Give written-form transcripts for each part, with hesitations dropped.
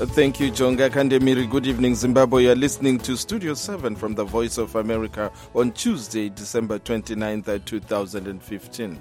Thank you, Jonga Kandemiri. Good evening, Zimbabwe. You're listening to Studio 7 from the Voice of America on Tuesday, December 29th, 2015.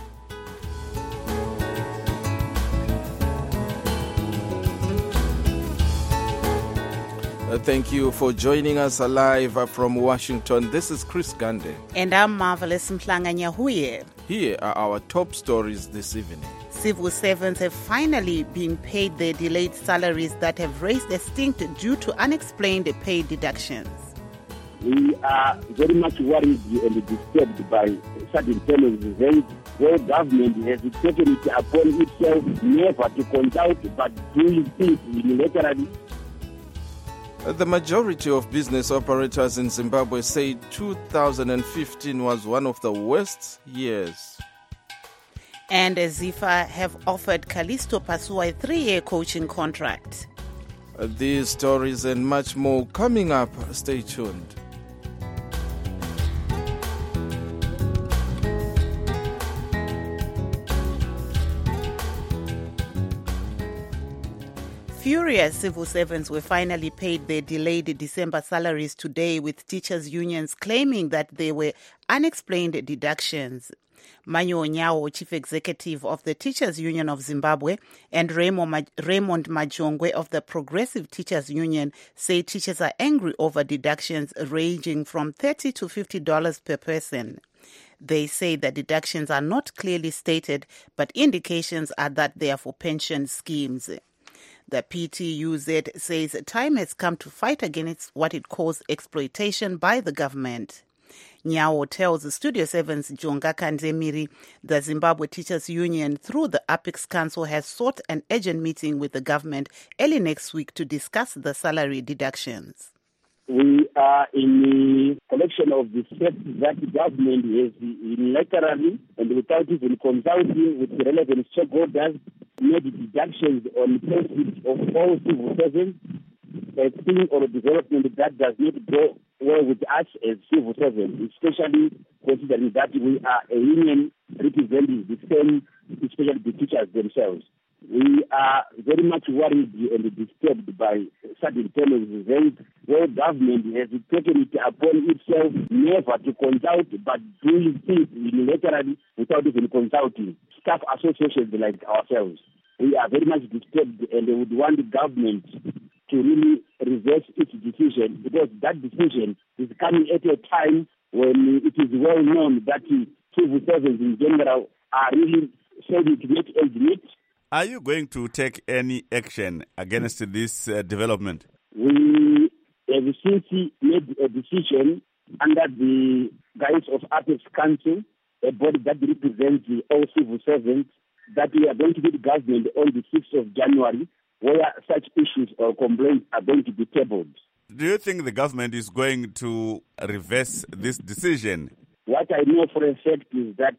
Thank you for joining us live from Washington. This is Chris Gande. And I'm Marvelous Mhlanga Nyahuye. Here are our top stories this evening. Civil servants have finally been paid their delayed salaries that have raised a stink due to unexplained pay deductions. We are very much worried and disturbed by certain fellows events where government has taken it upon itself never to consult but doing things unilaterally. The majority of business operators in Zimbabwe say 2015 was one of the worst years. And ZIFA have offered Callisto Pasua a 3-year coaching contract. These stories and much more coming up. Stay tuned. Furious civil servants were finally paid their delayed December salaries today, with teachers' unions claiming that they were unexplained deductions. Manyo Onyawo, chief executive of the Teachers Union of Zimbabwe, and Raymond Majongwe of the Progressive Teachers Union say teachers are angry over deductions ranging from $30 to $50 per person. They say the deductions are not clearly stated, but indications are that they are for pension schemes. The PTUZ says time has come to fight against what it calls exploitation by the government. Nyawo tells Studio 7's Jonga Kandemiri the Zimbabwe Teachers Union, through the Apex Council, has sought an urgent meeting with the government early next week to discuss the salary deductions. We are in the collection of the steps that the government has unilaterally and without even consulting with the relevant stakeholders made deductions on profits of all civil servants, a thing or a development that does not go well with us as civil servants, especially considering that we are a union representing the same, especially the teachers themselves. We are very much worried and disturbed by certain tendencies where government has taken it upon itself never to consult but doing things unilaterally without even consulting staff associations like ourselves. We are very much disturbed and would want the government to really reverse its decision, because that decision is coming at a time when it is well known that civil servants in general are really saying to get age limit. Are you going to take any action against this development? We have since made a decision under the guise of Apex Council, a body that represents all civil servants, that we are going to meet government on the 6th of January, where such issues or complaints are going to be tabled. Do you think the government is going to reverse this decision? What I know for a fact is that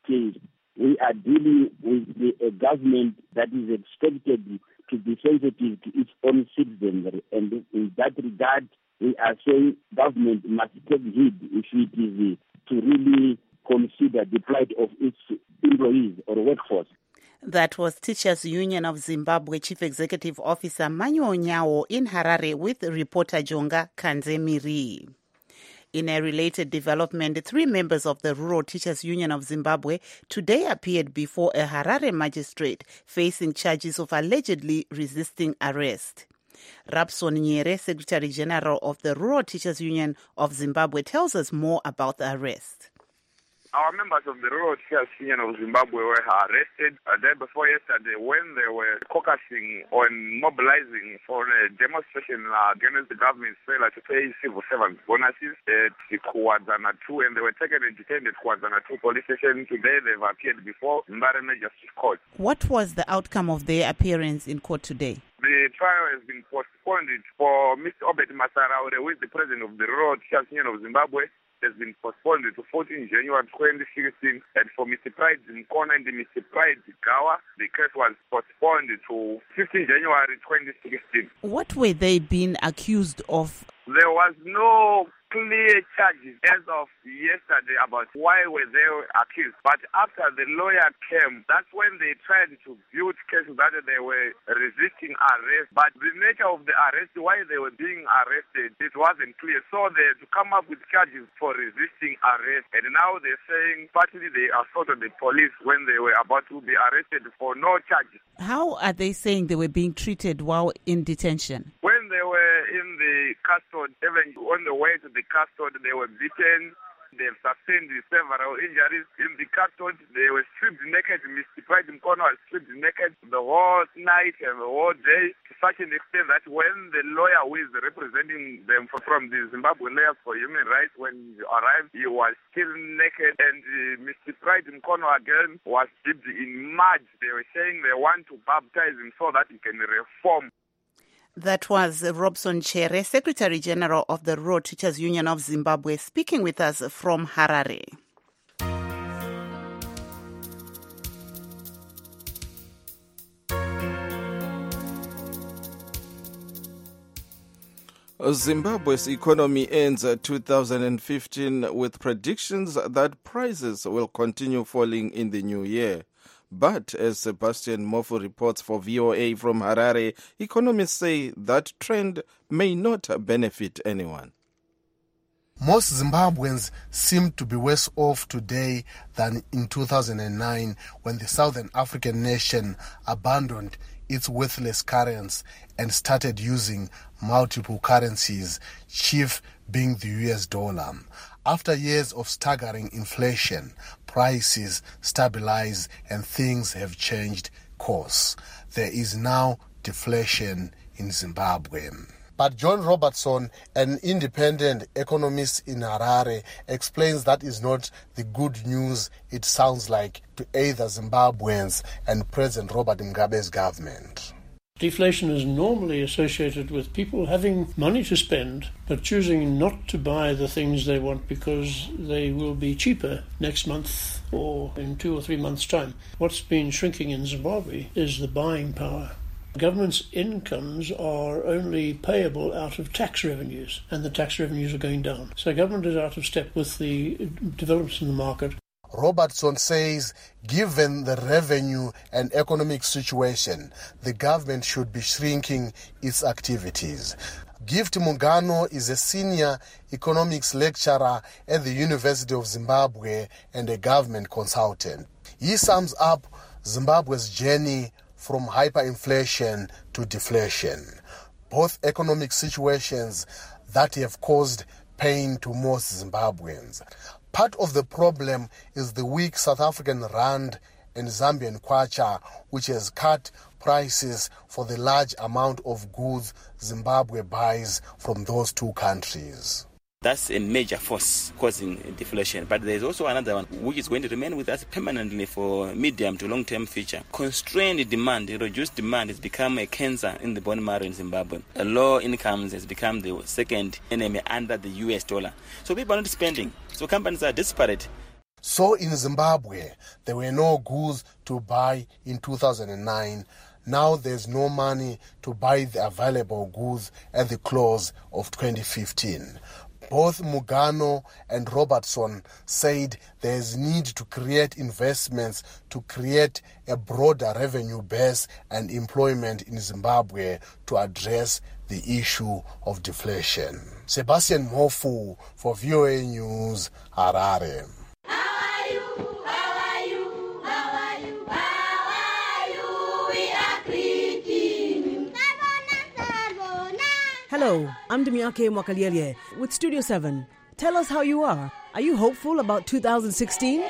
we are dealing with a government that is expected to be sensitive to its own citizens. And in that regard, we are saying government must take heed if it is to really consider the plight of its employees or workforce. That was Teachers Union of Zimbabwe Chief Executive Officer Manyo Onyawo in Harare with reporter Jonga Kandemiri. In a related development, 3 members of the Rural Teachers Union of Zimbabwe today appeared before a Harare magistrate facing charges of allegedly resisting arrest. Rapson Nyere, Secretary General of the Rural Teachers Union of Zimbabwe, tells us more about the arrest. Our members of the Rural Teachers Union of Zimbabwe were arrested the day before yesterday when they were caucusing on mobilizing for a demonstration against the government's failure to pay civil servants bonuses at Kuwadzana 2, and they were taken and detained at Kuwadzana 2 police station. Today they've appeared before Mbare Magistrate Court. What was the outcome of their appearance in court today? The trial has been postponed for Mr. Obed Masaraure, who is the president of the Rural Teachers Union of Zimbabwe. Has been postponed to 14 January 2016, and for Mr. Pride Mkona and Mr. Pride Gawa, the case was postponed to 15 January 2016. What were they being accused of There was no clear charges as of yesterday about why were they accused. But after the lawyer came, that's when they tried to build cases that they were resisting arrest. But the nature of the arrest, why they were being arrested, it wasn't clear. So they had to come up with charges for resisting arrest. And now they're saying partly they assaulted the police when they were about to be arrested for no charges. How are they saying they were being treated while in detention? When they were in the custody, even on the way to the custody, they were beaten. They've sustained several injuries. In the custody, they were stripped naked. Mr. Pride Mkono was stripped naked the whole night and the whole day, to such an extent that when the lawyer who is representing them from the Zimbabwe Lawyers for Human Rights, when he arrived, he was still naked. And Mr. Pride Mkono again was dipped in mud. They were saying they want to baptize him so that he can reform. That was Robson Chere, Secretary General of the Road Teachers Union of Zimbabwe, speaking with us from Harare. Zimbabwe's economy ends 2015 with predictions that prices will continue falling in the new year. But as Sebastian Mofu reports for VOA from Harare, economists say that trend may not benefit anyone. Most Zimbabweans seem to be worse off today than in 2009 when the Southern African nation abandoned its worthless currency and started using multiple currencies, chief being the US dollar. After years of staggering inflation, prices stabilize and things have changed course. There is now deflation in Zimbabwe. But John Robertson, an independent economist in Harare, explains that is not the good news it sounds like to either Zimbabweans and President Robert Mugabe's government. Deflation is normally associated with people having money to spend but choosing not to buy the things they want because they will be cheaper next month or in 2 or 3 months' time. What's been shrinking in Zimbabwe is the buying power. Government's incomes are only payable out of tax revenues, and the tax revenues are going down. So government is out of step with the developments in the market. Robertson says, given the revenue and economic situation, the government should be shrinking its activities. Gift Mungano is a senior economics lecturer at the University of Zimbabwe and a government consultant. He sums up Zimbabwe's journey from hyperinflation to deflation, both economic situations that have caused pain to most Zimbabweans. Part of the problem is the weak South African rand and Zambian kwacha, which has cut prices for the large amount of goods Zimbabwe buys from those two countries. That's a major force causing deflation. But there's also another one which is going to remain with us permanently for medium to long-term future. Constrained demand, reduced demand has become a cancer in the bone marrow in Zimbabwe. Low incomes has become the second enemy under the US dollar. So people are not spending. So companies are desperate. So in Zimbabwe, there were no goods to buy in 2009. Now there's no money to buy the available goods at the close of 2015. Both Mugano and Robertson said there is need to create investments to create a broader revenue base and employment in Zimbabwe to address the issue of deflation. Sebastian Mofu for VOA News, Harare. Hello, I'm Demiake Mwakaliele with Studio 7. Tell us how you are. Are you hopeful about 2016?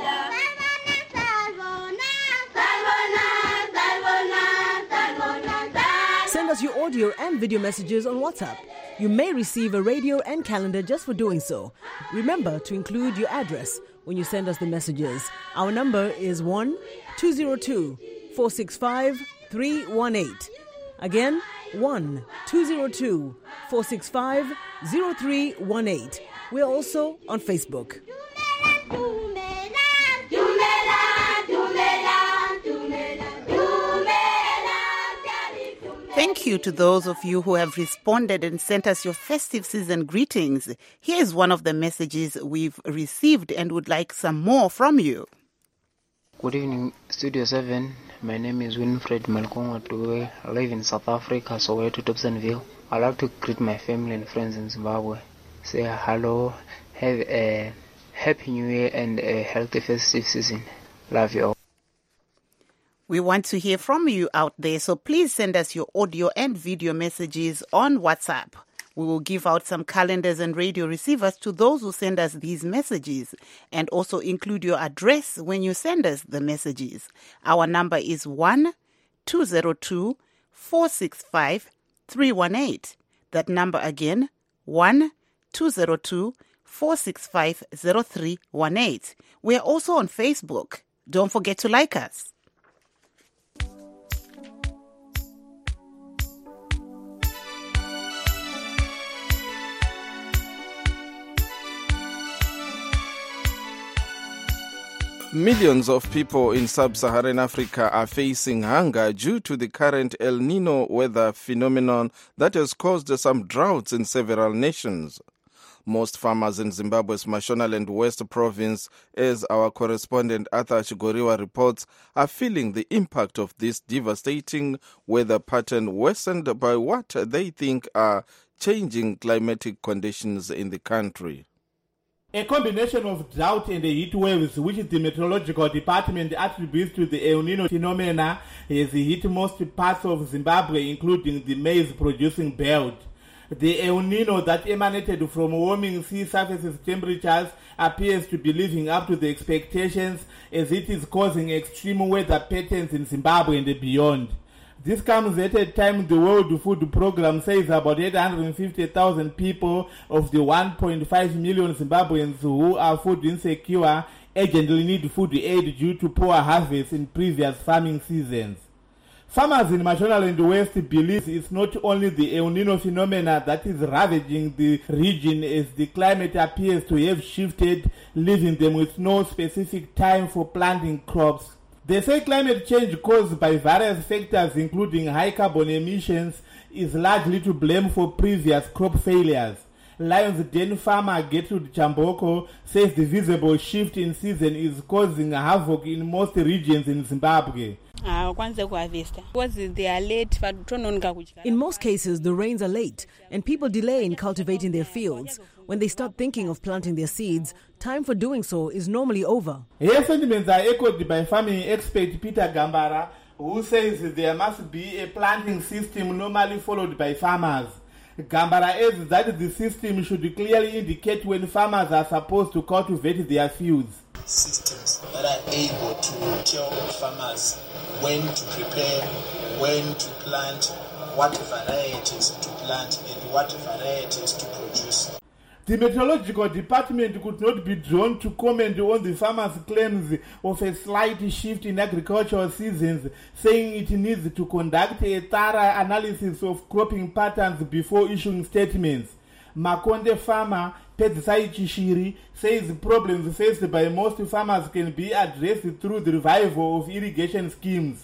Send us your audio and video messages on WhatsApp. You may receive a radio and calendar just for doing so. Remember to include your address when you send us the messages. Our number is 1-202-465-318. Again, 1-202-465-0318. We're also on Facebook. Thank you to those of you who have responded and sent us your festive season greetings. Here is one of the messages we've received and would like some more from you. Good evening, Studio 7. My name is Winfred Malkonga. I live in South Africa, Soweto, Dobsonville. I'd like to greet my family and friends in Zimbabwe. Say hello, have a happy new year and a healthy festive season. Love you all. We want to hear from you out there, so please send us your audio and video messages on WhatsApp. We will give out some calendars and radio receivers to those who send us these messages, and also include your address when you send us the messages. Our number is 1-202-465-318. That number again, 1-202-465-0318. We are also on Facebook. Don't forget to like us. Millions of people in sub-Saharan Africa are facing hunger due to the current El Nino weather phenomenon that has caused some droughts in several nations. Most farmers in Zimbabwe's Mashonaland West province, as our correspondent Arthur Chigoriwa reports, are feeling the impact of this devastating weather pattern worsened by what they think are changing climatic conditions in the country. A combination of drought and the heat waves, which the meteorological department attributes to the El Nino phenomena, has hit most parts of Zimbabwe, including the maize-producing belt. The El Nino that emanated from warming sea surface temperatures appears to be living up to the expectations, as it is causing extreme weather patterns in Zimbabwe and beyond. This comes at a time the World Food Programme says about 850,000 people of the 1.5 million Zimbabweans who are food insecure urgently need food aid due to poor harvests in previous farming seasons. Farmers in Mashonaland West believe it's not only the El Nino phenomena that is ravaging the region, as the climate appears to have shifted, leaving them with no specific time for planting crops. They say climate change caused by various factors, including high carbon emissions, is largely to blame for previous crop failures. Lions Den farmer Gertrude Chamboko says the visible shift in season is causing havoc in most regions in Zimbabwe. In most cases, the rains are late and people delay in cultivating their fields. When they start thinking of planting their seeds, time for doing so is normally over. Her sentiments are echoed by farming expert Peter Gambara, who says there must be a planting system normally followed by farmers. Gambara adds that the system should clearly indicate when farmers are supposed to cultivate their fields. Systems that are able to tell farmers when to prepare, when to plant, what varieties to plant, and what varieties to produce. The meteorological department could not be drawn to comment on the farmers' claims of a slight shift in agricultural seasons, saying it needs to conduct a thorough analysis of cropping patterns before issuing statements. Makonde farmer Pedzai Chishiri says problems faced by most farmers can be addressed through the revival of irrigation schemes.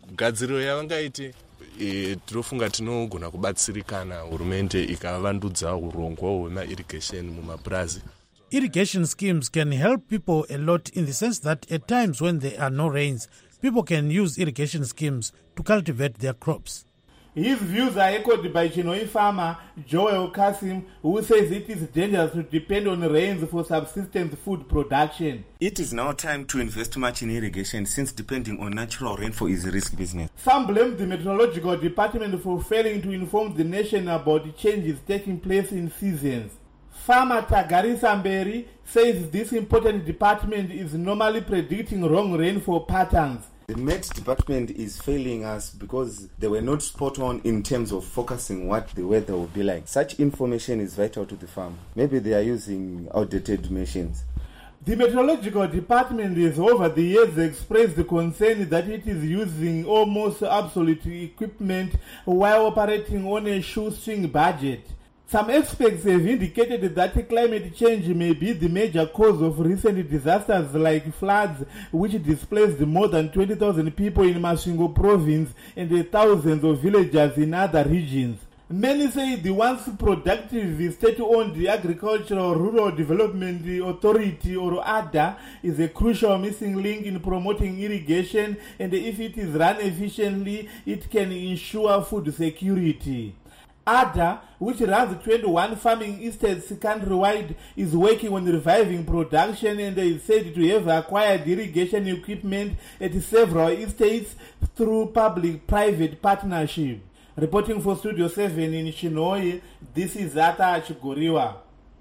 Tinofunga tinogona kubatsirikana hurumende ikavandudza urongwa hwema-irrigation mumapurazi. Irrigation schemes can help people a lot in the sense that at times when there are no rains, people can use irrigation schemes to cultivate their crops. His views are echoed by Chinoi farmer Joel Kasim, who says it is dangerous to depend on rains for subsistence food production. It is now time to invest much in irrigation, since depending on natural rainfall is a risk business. Some blame the meteorological department for failing to inform the nation about the changes taking place in seasons. Farmer Tagarisa Mberi says this important department is normally predicting wrong rainfall patterns. The Met department is failing us because they were not spot on in terms of focusing what the weather will be like. Such information is vital to the farm. Maybe they are using outdated machines. The meteorological department has over the years expressed the concern that it is using almost obsolete equipment while operating on a shoestring budget. Some experts have indicated that climate change may be the major cause of recent disasters like floods, which displaced more than 20,000 people in Masvingo province and thousands of villagers in other regions. Many say the once productive state-owned Agricultural Rural Development Authority or ADA is a crucial missing link in promoting irrigation, and if it is run efficiently, it can ensure food security. ADA, which runs 21 farming estates countrywide, is working on reviving production and is said to have acquired irrigation equipment at several estates through public-private partnership. Reporting for Studio 7 in Chinhoyi, this is Zata Chigoriwa.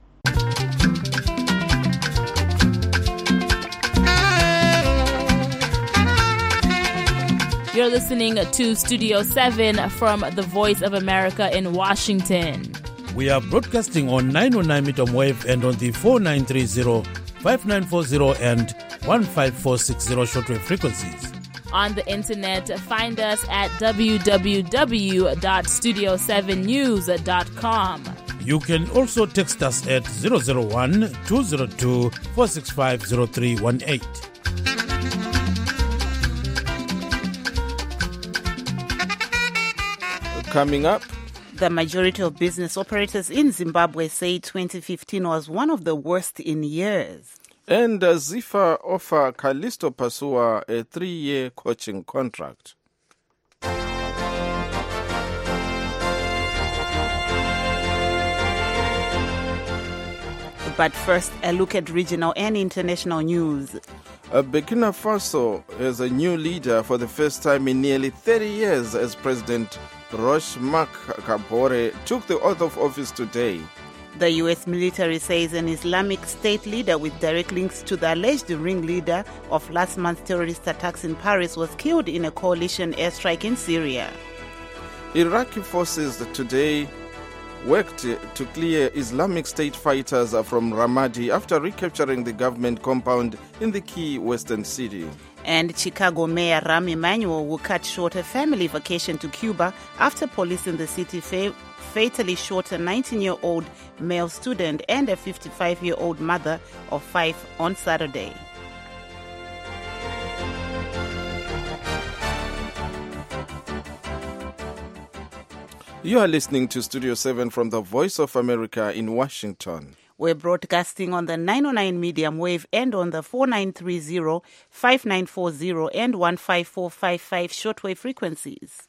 You're listening to Studio 7 from the Voice of America in Washington. We are broadcasting on 909 medium wave and on the 4930, 5940 and 15460 shortwave frequencies. On the internet, find us at www.studio7news.com. You can also text us at 001-202-465-0318. Coming up, the majority of business operators in Zimbabwe say 2015 was one of the worst in years. And Zifa offer Callisto Pasua a 3-year coaching contract. But first, a look at regional and international news. Burkina Faso has a new leader for the first time in nearly 30 years as President Roch Marc Kabore took the oath of office today. The U.S. military says an Islamic State leader with direct links to the alleged ringleader of last month's terrorist attacks in Paris was killed in a coalition airstrike in Syria. Iraqi forces today worked to clear Islamic State fighters from Ramadi after recapturing the government compound in the key western city. And Chicago Mayor Rahm Emanuel will cut short a family vacation to Cuba after police in the city fatally shot a 19-year-old male student and a 55-year-old mother of 5 on Saturday. You are listening to Studio 7 from the Voice of America in Washington. We're broadcasting on the 909 medium wave and on the 4930, 5940 and 15455 shortwave frequencies.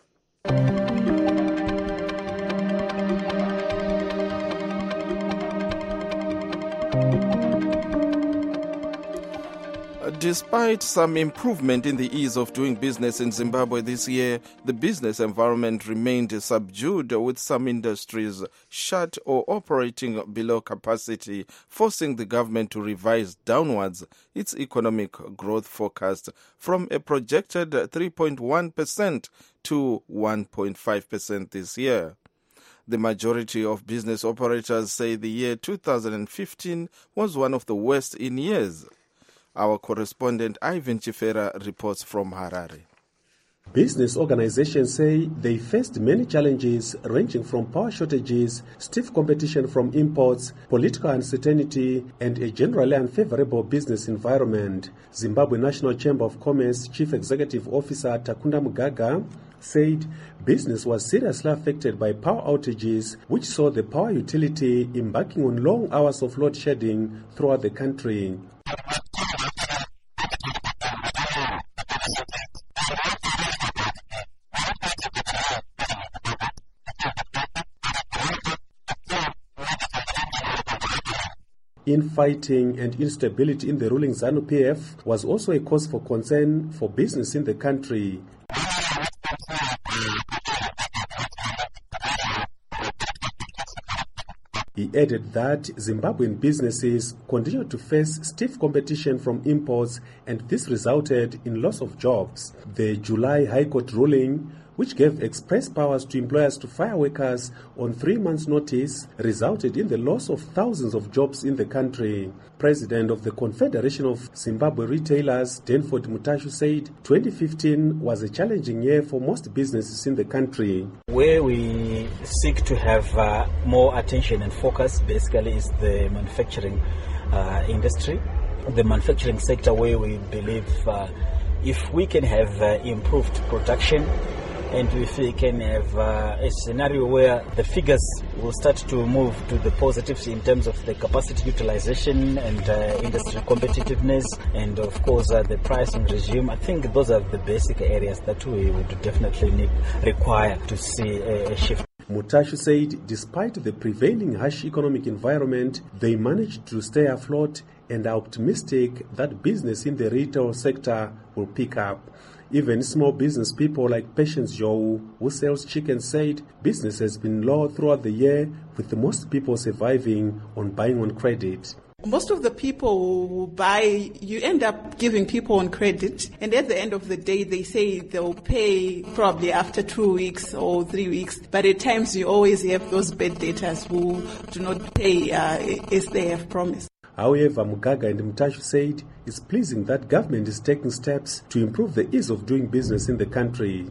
Despite some improvement in the ease of doing business in Zimbabwe this year, the business environment remained subdued, with some industries shut or operating below capacity, forcing the government to revise downwards its economic growth forecast from a projected 3.1% to 1.5% this year. The majority of business operators say the year 2015 was one of the worst in years. Our correspondent Ivan Chifera reports from Harare. Business organizations say they faced many challenges ranging from power shortages, stiff competition from imports, political uncertainty, and a generally unfavorable business environment. Zimbabwe National Chamber of Commerce Chief Executive Officer Takunda Mugaga said business was seriously affected by power outages, which saw the power utility embarking on long hours of load shedding throughout the country. Infighting and instability in the ruling ZANU-PF was also a cause for concern for business in the country. He added that Zimbabwean businesses continue to face stiff competition from imports, and this resulted in loss of jobs. The July High Court ruling which gave express powers to employers to fire workers on 3 months' notice, resulted in the loss of thousands of jobs in the country. President of the Confederation of Zimbabwe Retailers, Danford Mutashu, said 2015 was a challenging year for most businesses in the country. Where we seek to have more attention and focus basically is the manufacturing industry, the manufacturing sector, where we believe if we can have improved production and if we can have a scenario where the figures will start to move to the positives in terms of the capacity utilization and industry competitiveness and of course the pricing regime, I think those are the basic areas that we would definitely require to see a shift. Mutashu said despite the prevailing harsh economic environment, they managed to stay afloat and are optimistic that business in the retail sector will pick up. Even small business people like Patience Joe, who sells chicken, said business has been low throughout the year, with most people surviving on buying on credit. Most of the people who buy, you end up giving people on credit, and at the end of the day, they say they'll pay probably after 2 weeks or 3 weeks. But at times, you always have those bad debtors who do not pay as they have promised. However, Mugaga and Mutashu said it's pleasing that government is taking steps to improve the ease of doing business in the country.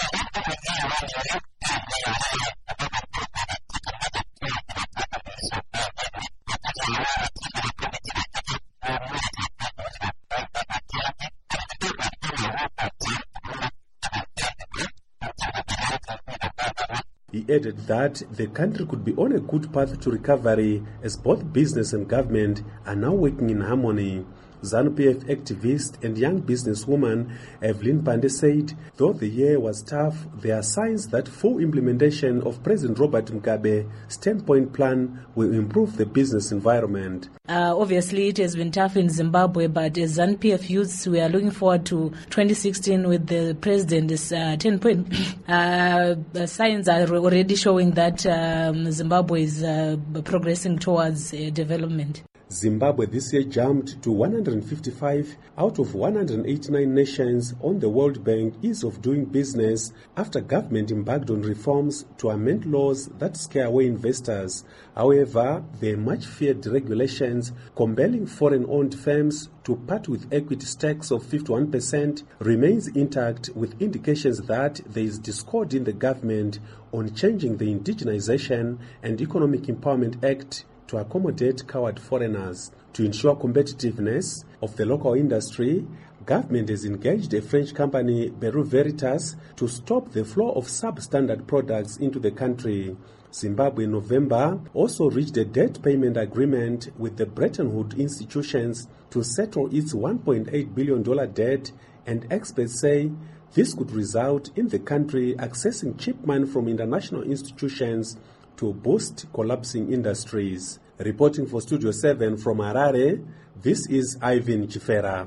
He added that the country could be on a good path to recovery as both business and government are now working in harmony. ZANU-PF activist and young businesswoman Evelyn Pande said, though the year was tough, there are signs that full implementation of President Robert Mugabe's 10-point plan will improve the business environment. Obviously, it has been tough in Zimbabwe, but as ZANU-PF youths, we are looking forward to 2016 with the president's 10-point. Signs are already showing that Zimbabwe is progressing towards development. Zimbabwe this year jumped to 155 out of 189 nations on the World Bank Ease of Doing Business after government embarked on reforms to amend laws that scare away investors. However, the much-feared regulations compelling foreign-owned firms to part with equity stakes of 51% remains intact, with indications that there is discord in the government on changing the Indigenization and Economic Empowerment Act to accommodate coward foreigners. To ensure competitiveness of the local industry, government has engaged a French company, Bureau Veritas, to stop the flow of substandard products into the country. Zimbabwe in November also reached a debt payment agreement with the Bretton Woods institutions to settle its $1.8 billion debt, and experts say this could result in the country accessing cheap money from international institutions to boost collapsing industries. Reporting for Studio 7 from Harare, this is Ivan Chifera.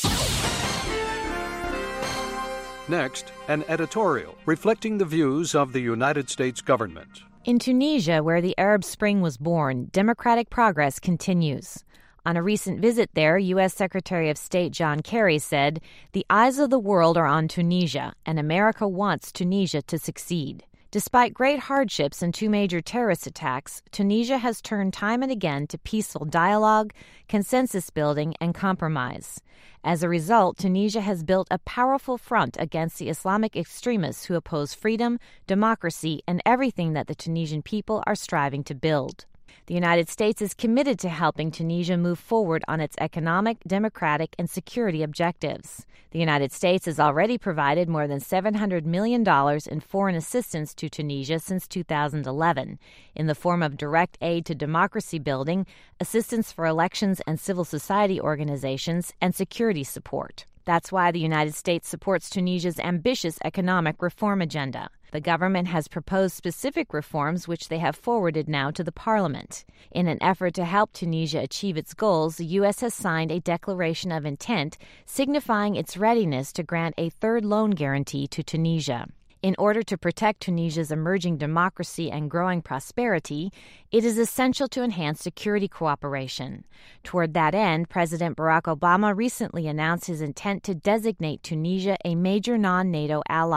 Next, an editorial reflecting the views of the United States government. In Tunisia, where the Arab Spring was born, democratic progress continues. On a recent visit there, U.S. Secretary of State John Kerry said, "The eyes of the world are on Tunisia, and America wants Tunisia to succeed." Despite great hardships and 2 major terrorist attacks, Tunisia has turned time and again to peaceful dialogue, consensus building, and compromise. As a result, Tunisia has built a powerful front against the Islamic extremists who oppose freedom, democracy, and everything that the Tunisian people are striving to build. The United States is committed to helping Tunisia move forward on its economic, democratic, and security objectives. The United States has already provided more than $700 million in foreign assistance to Tunisia since 2011, in the form of direct aid to democracy building, assistance for elections and civil society organizations, and security support. That's why the United States supports Tunisia's ambitious economic reform agenda. The government has proposed specific reforms which they have forwarded now to the parliament. In an effort to help Tunisia achieve its goals, the U.S. has signed a declaration of intent signifying its readiness to grant a third loan guarantee to Tunisia. In order to protect Tunisia's emerging democracy and growing prosperity, it is essential to enhance security cooperation. Toward that end, President Barack Obama recently announced his intent to designate Tunisia a major non-NATO ally.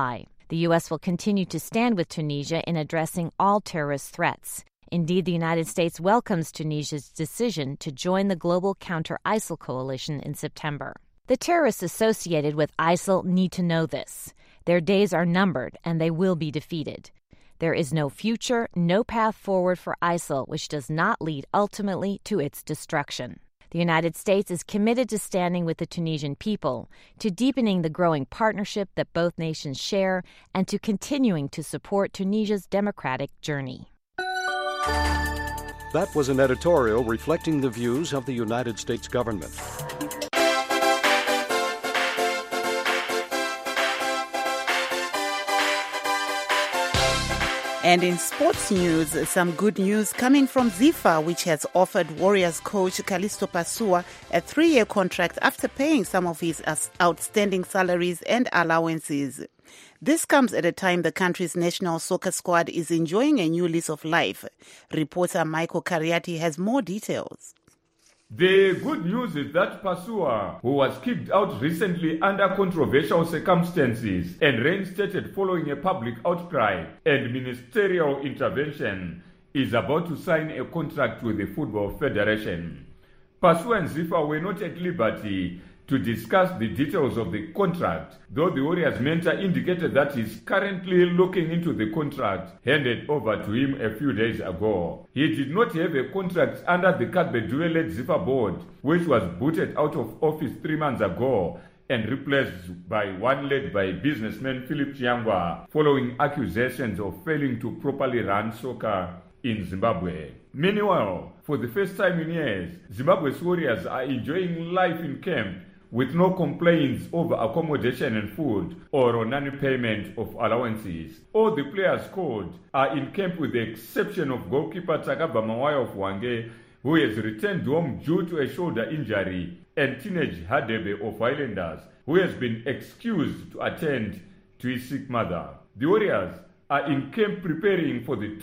The U.S. will continue to stand with Tunisia in addressing all terrorist threats. Indeed, the United States welcomes Tunisia's decision to join the global counter-ISIL coalition in September. The terrorists associated with ISIL need to know this. Their days are numbered, and they will be defeated. There is no future, no path forward for ISIL, which does not lead ultimately to its destruction. The United States is committed to standing with the Tunisian people, to deepening the growing partnership that both nations share, and to continuing to support Tunisia's democratic journey. That was an editorial reflecting the views of the United States government. And in sports news, some good news coming from ZIFA, which has offered Warriors coach Callisto Pasua a 3-year contract after paying some of his outstanding salaries and allowances. This comes at a time the country's national soccer squad is enjoying a new lease of life. Reporter Michael Cariati has more details. The good news is that Pasua, who was kicked out recently under controversial circumstances and reinstated following a public outcry and ministerial intervention, is about to sign a contract with the Football Federation. Pasua and ZIFA were not at liberty to discuss the details of the contract, though the Warriors mentor indicated that he's currently looking into the contract handed over to him a few days ago. He did not have a contract under the Kadbedue-led ZIFA board, which was booted out of office 3 months ago and replaced by one led by businessman Philip Chiangwa, following accusations of failing to properly run soccer in Zimbabwe. Meanwhile, for the first time in years, Zimbabwe's Warriors are enjoying life in camp with no complaints over accommodation and food or non-payment of allowances. All the players called are in camp with the exception of goalkeeper Takaba Mawaya of Wange, who has returned home due to a shoulder injury, and teenage Hadebe of Highlanders, who has been excused to attend to his sick mother. The Warriors are in camp preparing for the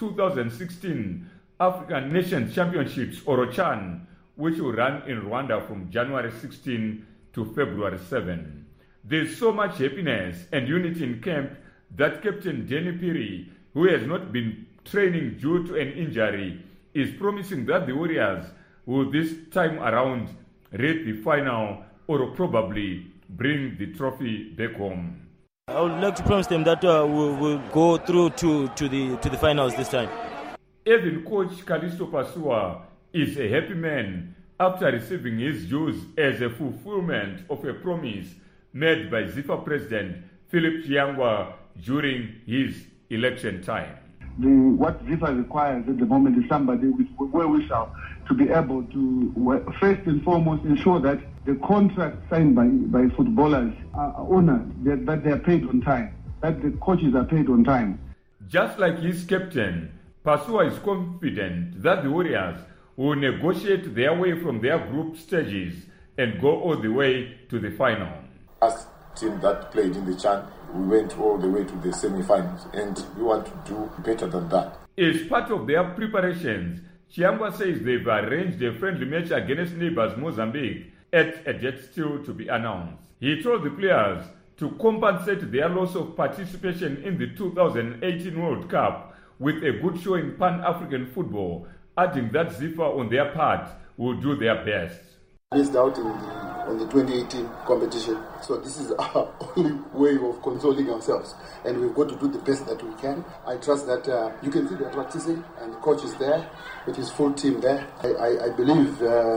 2016 African Nations Championships, Orochan, which will run in Rwanda from January 16 to February 7. There's so much happiness and unity in camp that Captain Danny Piri, who has not been training due to an injury, is promising that the Warriors will this time around reach the final or probably bring the trophy back home. I would like to promise them that we'll go through to the finals this time. Even coach Callisto Pasua is a happy man after receiving his dues as a fulfillment of a promise made by ZIFA President Philip Chiangwa during his election time. What ZIFA requires at the moment is somebody with well-wisher to be able to, first and foremost, ensure that the contracts signed by footballers are honored, that they are paid on time, that the coaches are paid on time. Just like his captain, Pasua is confident that the Warriors will negotiate their way from their group stages and go all the way to the final. As team that played in the CHAN, we went all the way to the semi-finals, and we want to do better than that. As part of their preparations, Chiangwa says they've arranged a friendly match against neighbors Mozambique at a date still to be announced. He told the players to compensate their loss of participation in the 2018 World Cup with a good show in Pan-African football, adding that ZIFA on their part will do their best. Missed out on the 2018 competition, so this is our only way of consoling ourselves, and we've got to do the best that we can. I trust that you can see they're practicing, and the coach is there with his full team there. I believe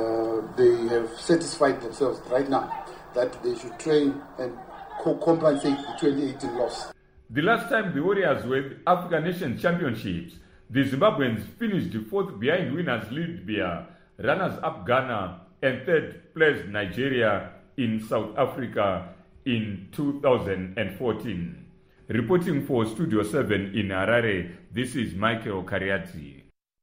they have satisfied themselves right now that they should train and compensate the 2018 loss. The last time the Warriors were the African Nations Championships, the Zimbabweans finished 4th behind winners Libya, runners-up Ghana, and 3rd place Nigeria in South Africa in 2014. Reporting for Studio 7 in Harare, this is Michael Cariati.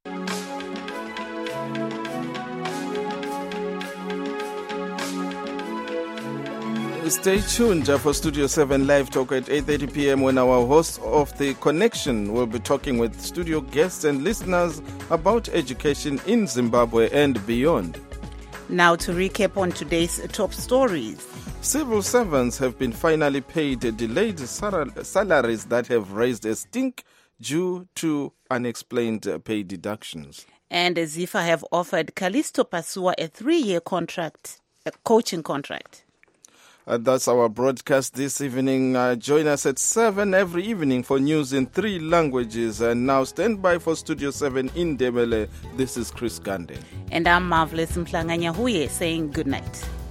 Stay tuned for Studio 7 Live Talk at 8:30 p.m. when our host of The Connection will be talking with studio guests and listeners about education in Zimbabwe and beyond. Now to recap on today's top stories. Civil servants have been finally paid delayed salaries that have raised a stink due to unexplained pay deductions. And ZIFA have offered Callisto Pasua a 3-year coaching contract. That's our broadcast this evening. Join us at 7 every evening for news in 3 languages. And now stand by for Studio 7 in Ndebele. This is Chris Gande. And I'm Marvelous Mhlanga Nyahuye saying good night.